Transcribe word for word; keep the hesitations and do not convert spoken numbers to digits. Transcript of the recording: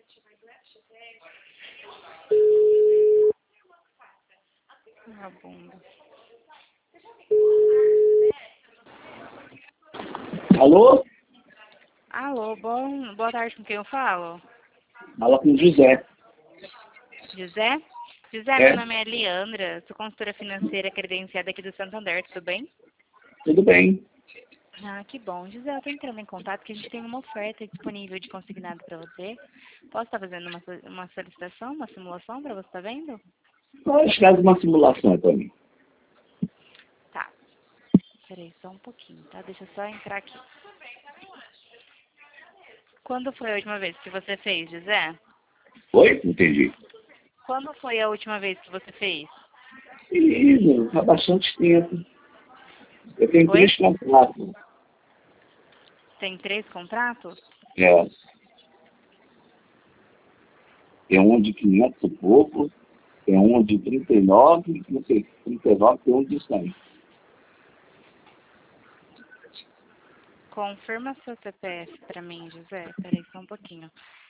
Vagabundo. Alô? Alô, bom, boa tarde, com quem eu falo? Fala com o José. José? José, É. meu nome é Leandra, sou consultora financeira credenciada aqui do Santander, tudo bem? Tudo bem. Ah, que bom. José, eu tô entrando em contato que a gente tem uma oferta disponível de consignado para você. Posso estar fazendo uma, so- uma solicitação, uma simulação para você estar vendo? Pode fazer uma simulação para mim. Tá. Peraí, só um pouquinho, tá? Deixa eu só entrar aqui. Quando foi a última vez que você fez, José? Oi? Entendi. Quando foi a última vez que você fez? Menino, há bastante tempo. Eu tenho Oi? três contratos. Tem três contratos? É. Tem um de quinhentos e pouco, tem um de trinta e nove, não sei, trinta e nove, tem um de cem. Confirma seu C P F para mim, José. Peraí, só um pouquinho.